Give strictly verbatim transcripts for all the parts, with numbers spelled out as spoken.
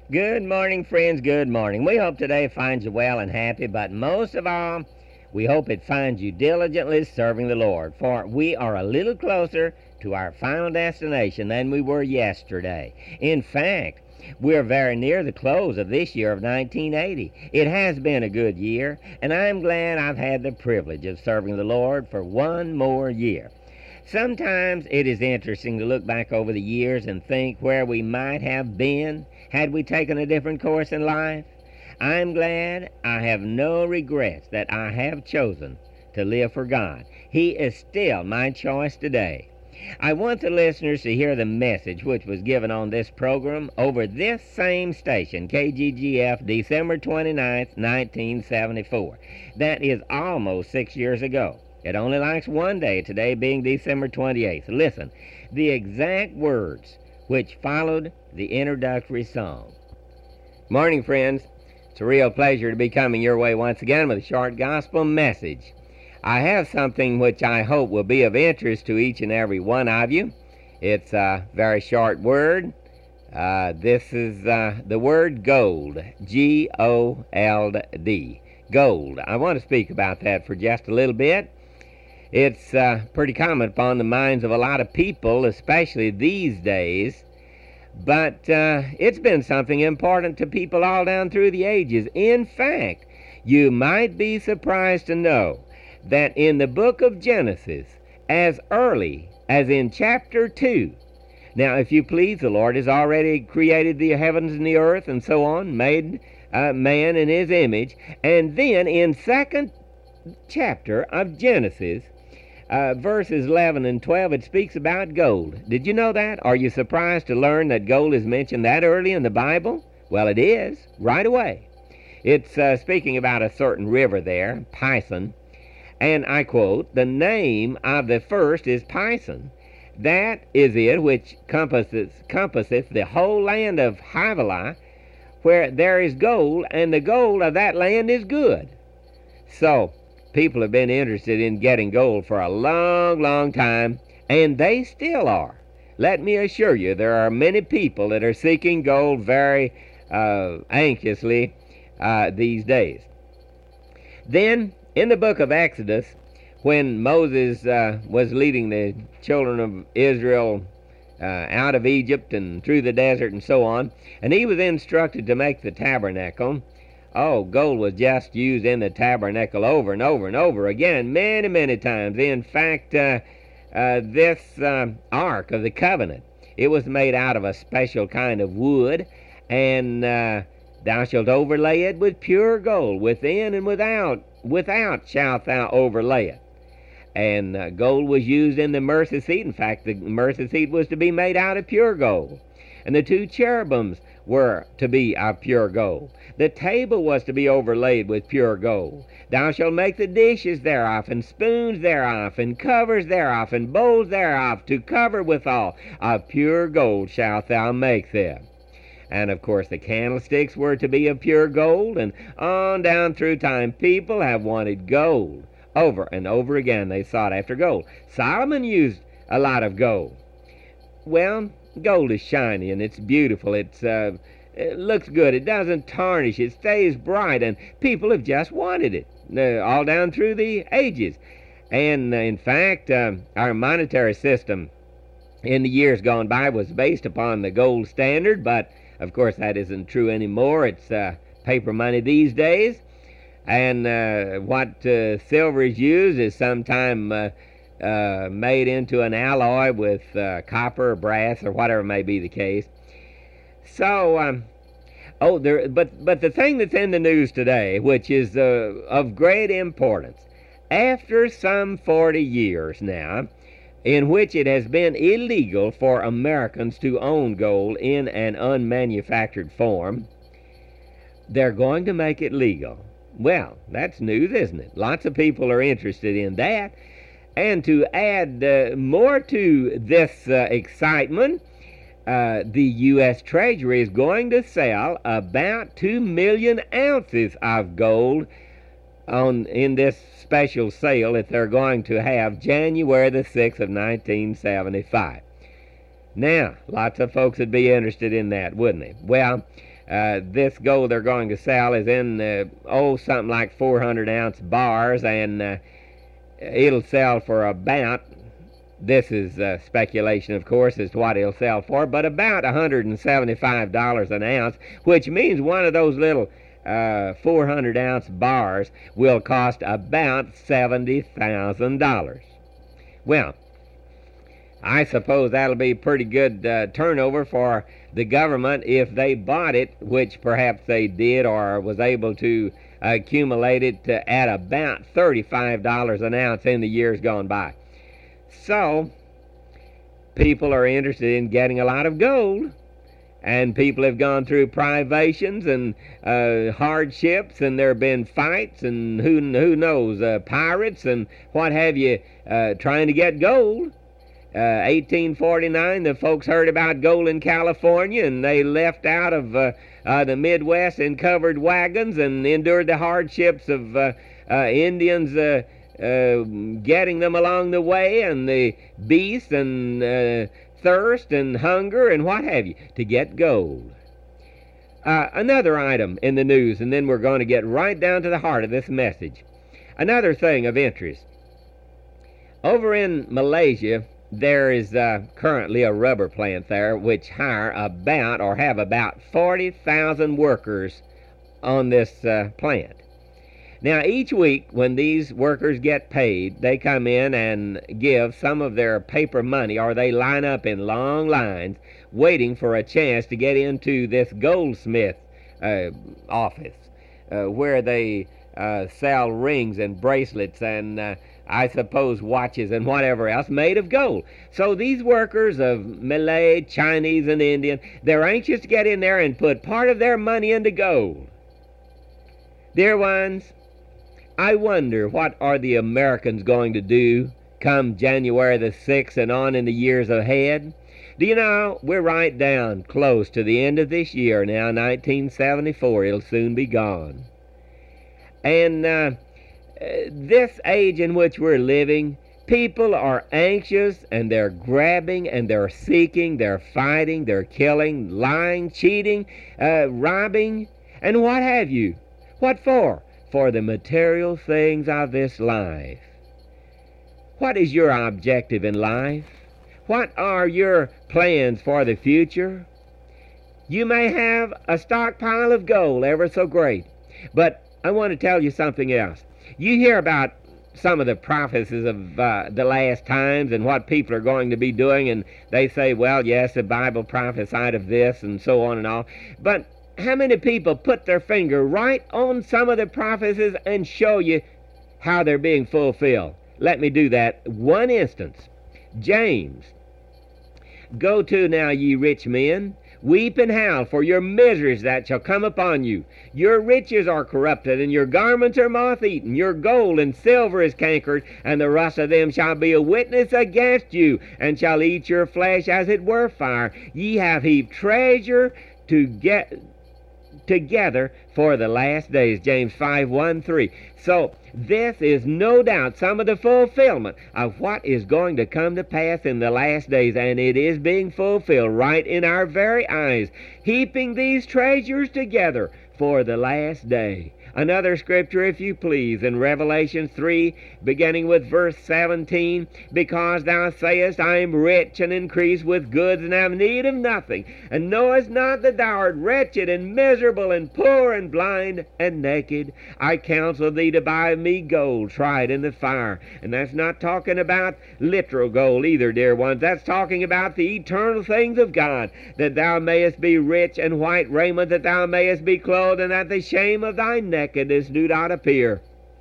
Good morning, friends. Good morning. We hope today finds you well and happy, but most of all, we hope it finds you diligently serving the Lord, for we are a little closer to our final destination than we were yesterday. In fact, we're very near the close of this year of nineteen eighty. It has been a good year, and I'm glad I've had the privilege of serving the Lord for one more year. Sometimes it is interesting to look back over the years and think where we might have been had we taken a different course in life. I'm glad I have no regrets that I have chosen to live for God. He is still my choice today. I want the listeners to hear the message which was given on this program over this same station, K G G F, December twenty-ninth, nineteen seventy-four. That is almost six years ago. It only lacks one day, today being December twenty-eighth. Listen, the exact words which followed the introductory song. Morning, friends. It's a real pleasure to be coming your way once again with a short gospel message. I have something which I hope will be of interest to each and every one of you. It's a very short word. Uh, this is uh, the word gold, G O L D, gold. I want to speak about that for just a little bit. It's uh, pretty common upon the minds of a lot of people, especially these days. But uh, it's been something important to people all down through the ages. In fact, you might be surprised to know that in the book of Genesis, as early as in chapter two, now, if you please, the Lord has already created the heavens and the earth and so on, made uh, man in his image, and then in second chapter of Genesis, Uh, verses eleven and twelve, it speaks about gold. Did you know that? Are you surprised to learn that gold is mentioned that early in the Bible? Well, it is, right away. It's uh, speaking about a certain river there, Pison, and I quote, "The name of the first is Pison. That is it which compasseth, compasseth the whole land of Havilah, where there is gold, and the gold of that land is good." So, people have been interested in getting gold for a long, long time, and they still are. Let me assure you, there are many people that are seeking gold very uh, anxiously uh, these days. Then, in the book of Exodus, when Moses uh, was leading the children of Israel uh, out of Egypt and through the desert and so on, and he was instructed to make the tabernacle, oh, gold was just used in the tabernacle over and over and over again, many, many times. In fact, uh, uh, this uh, Ark of the Covenant, it was made out of a special kind of wood, and uh, thou shalt overlay it with pure gold, within and without. Without shalt thou overlay it. And uh, gold was used in the mercy seat. In fact, the mercy seat was to be made out of pure gold. And the two cherubims were to be of pure gold. The table was to be overlaid with pure gold. Thou shalt make the dishes thereof, and spoons thereof, and covers thereof, and bowls thereof, to cover withal. Of pure gold shalt thou make them. And of course the candlesticks were to be of pure gold, and on down through time people have wanted gold. Over and over again they sought after gold. Solomon used a lot of gold. Well, gold is shiny and it's beautiful. It's uh, it looks good. It doesn't tarnish. It stays bright, and people have just wanted it uh, all down through the ages. And uh, in fact, uh, our monetary system in the years gone by was based upon the gold standard, but of course that isn't true anymore. It's uh, paper money these days, and uh, what uh, silver is used is sometimes uh, uh, made into an alloy with uh, copper or brass or whatever may be the case. So, um, oh, there, but but the thing that's in the news today, which is uh, of great importance, after some forty years now, in which it has been illegal for Americans to own gold in an unmanufactured form, they're going to make it legal. Well, that's news, isn't it? Lots of people are interested in that. And to add uh, more to this uh, excitement, uh, the U S Treasury is going to sell about two million ounces of gold on in this special sale that they're going to have January the sixth of nineteen seventy-five. Now, lots of folks would be interested in that, wouldn't they? Well, Uh, this gold they're going to sell is in, uh, oh, something like four hundred ounce bars, and uh, it'll sell for about, this is uh, speculation, of course, as to what it'll sell for, but about one hundred seventy-five dollars an ounce, which means one of those little uh, four hundred ounce bars will cost about seventy thousand dollars. Well, I suppose that'll be pretty good uh, turnover for the government if they bought it, which perhaps they did or was able to accumulate it to at about thirty-five dollars an ounce in the years gone by. So, people are interested in getting a lot of gold, and people have gone through privations and uh, hardships, and there have been fights and who, who knows, uh, pirates and what have you, uh, trying to get gold. Uh, eighteen forty-nine, the folks heard about gold in California, and they left out of uh, uh, the Midwest in covered wagons and endured the hardships of uh, uh, Indians uh, uh, getting them along the way, and the beasts and uh, thirst and hunger and what have you, to get gold. Uh, another item in the news, and then we're going to get right down to the heart of this message. Another thing of interest. Over in Malaysia, there is uh, currently a rubber plant there which hire about or have about forty thousand workers on this uh, plant. Now, each week when these workers get paid, they come in and give some of their paper money, or they line up in long lines waiting for a chance to get into this goldsmith uh, office uh, where they uh, sell rings and bracelets and uh, I suppose watches and whatever else made of gold. So these workers of Malay, Chinese, and Indian, they're anxious to get in there and put part of their money into gold. Dear ones, I wonder what are the Americans going to do come January the sixth and on in the years ahead. Do you know, we're right down close to the end of this year now, nineteen seventy-four. It'll soon be gone. And uh, Uh, this age in which we're living, people are anxious, and they're grabbing, and they're seeking, they're fighting, they're killing, lying, cheating, uh, robbing, and what have you. What for? For the material things of this life. What is your objective in life? What are your plans for the future? You may have a stockpile of gold ever so great, but I want to tell you something else. You hear about some of the prophecies of uh, the last times and what people are going to be doing, and they say, well, yes, the Bible prophesied of this and so on and all. But how many people put their finger right on some of the prophecies and show you how they're being fulfilled? Let me do that. One instance. James. Go to now, ye rich men, weep and howl for your miseries that shall come upon you. Your riches are corrupted, and your garments are moth-eaten. Your gold and silver is cankered, and the rust of them shall be a witness against you, and shall eat your flesh as it were fire. Ye have heaped treasure to get together for the last days. James five, one, three. So this is no doubt some of the fulfillment of what is going to come to pass in the last days, and it is being fulfilled right in our very eyes, heaping these treasures together for the last day. Another scripture, if you please, in Revelation three, beginning with verse seventeen, because thou sayest, I am rich and increase with goods and have need of nothing, and knowest not that thou art wretched and miserable and poor and blind and naked. I counsel thee to buy of me gold tried in the fire. And that's not talking about literal gold either, dear ones. That's talking about the eternal things of God, that thou mayest be rich, and white raiment, that thou mayest be clothed, and that the shame of thy nakedness do not appear.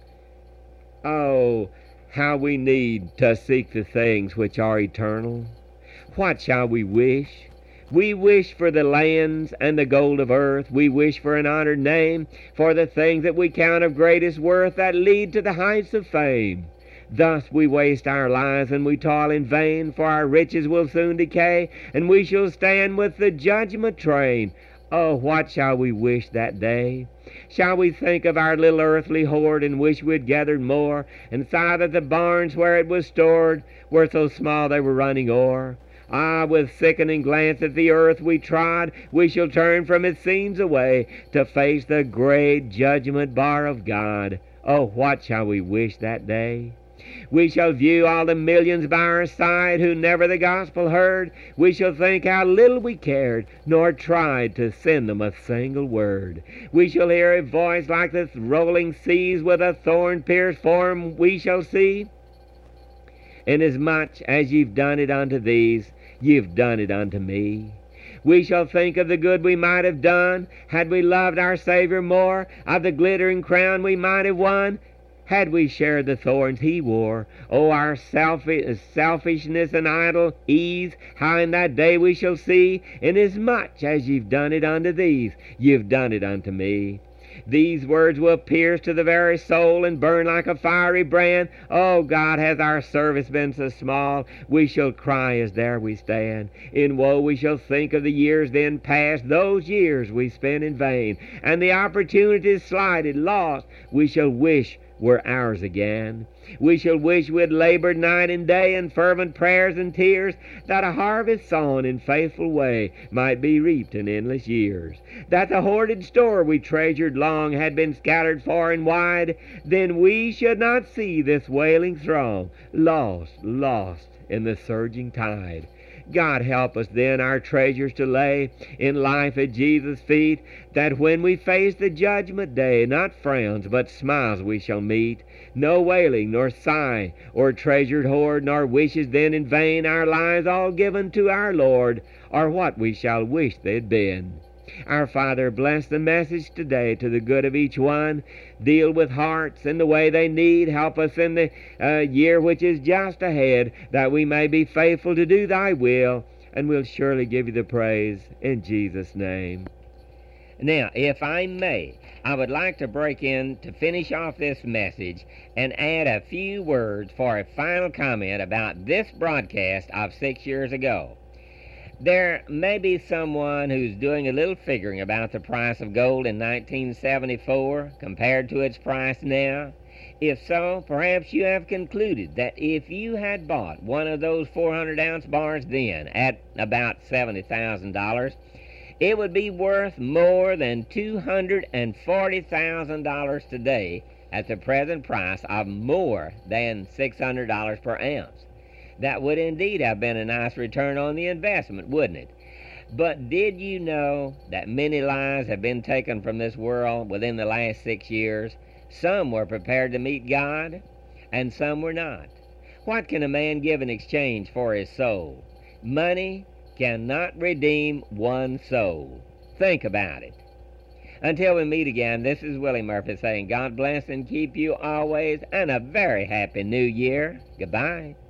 Oh, how we need to seek the things which are eternal. What shall we wish? We wish for the lands and the gold of earth. We wish for an honored name, for the things that we count of greatest worth that lead to the heights of fame. Thus we waste our lives and we toil in vain, for our riches will soon decay, and we shall stand with the judgment train. Oh, what shall we wish that day? Shall we think of our little earthly hoard and wish we'd gathered more, and sigh that the barns where it was stored were so small they were running o'er? Ah, with sickening glance at the earth we trod, we shall turn from its scenes away to face the great judgment bar of God. Oh, what shall we wish that day? We shall view all the millions by our side who never the gospel heard. We shall think how little we cared, nor tried to send them a single word. We shall hear a voice like the rolling seas, with a thorn-pierced form we shall see. Inasmuch as you've done it unto these, you've done it unto me. We shall think of the good we might have done, had we loved our Savior more, of the glittering crown we might have won, had we shared the thorns he wore. Oh, our selfish, selfishness and idle ease, how in that day we shall see, inasmuch as you've done it unto these, you've done it unto me. These words will pierce to the very soul and burn like a fiery brand. Oh, God, has our service been so small? We shall cry as there we stand. In woe we shall think of the years then past, those years we spent in vain, and the opportunities slighted, lost, we shall wish were ours again. We shall wish we'd labored night and day in fervent prayers and tears, that a harvest sown in faithful way might be reaped in endless years. That the hoarded store we treasured long had been scattered far and wide, then we should not see this wailing throng, lost, lost in the surging tide. God, help us then our treasures to lay in life at Jesus' feet, that when we face the judgment day, not frowns but smiles we shall meet. No wailing, nor sigh, or treasured hoard, nor wishes then in vain, our lives all given to our Lord, are what we shall wish they'd been. Our Father, bless the message today to the good of each one. Deal with hearts in the way they need. Help us in the uh, year which is just ahead, that we may be faithful to do thy will, and we'll surely give you the praise in Jesus' name. Now, if I may, I would like to break in to finish off this message and add a few words for a final comment about this broadcast of six years ago. There may be someone who's doing a little figuring about the price of gold in nineteen seventy-four compared to its price now. If so, perhaps you have concluded that if you had bought one of those four hundred ounce bars then at about seventy thousand dollars, it would be worth more than two hundred forty thousand dollars today at the present price of more than six hundred dollars per ounce. That would indeed have been a nice return on the investment, wouldn't it? But did you know that many lives have been taken from this world within the last six years? Some were prepared to meet God, and some were not. What can a man give in exchange for his soul? Money cannot redeem one soul. Think about it. Until we meet again, this is Willie Murphy saying God bless and keep you always, and a very happy new year. Goodbye.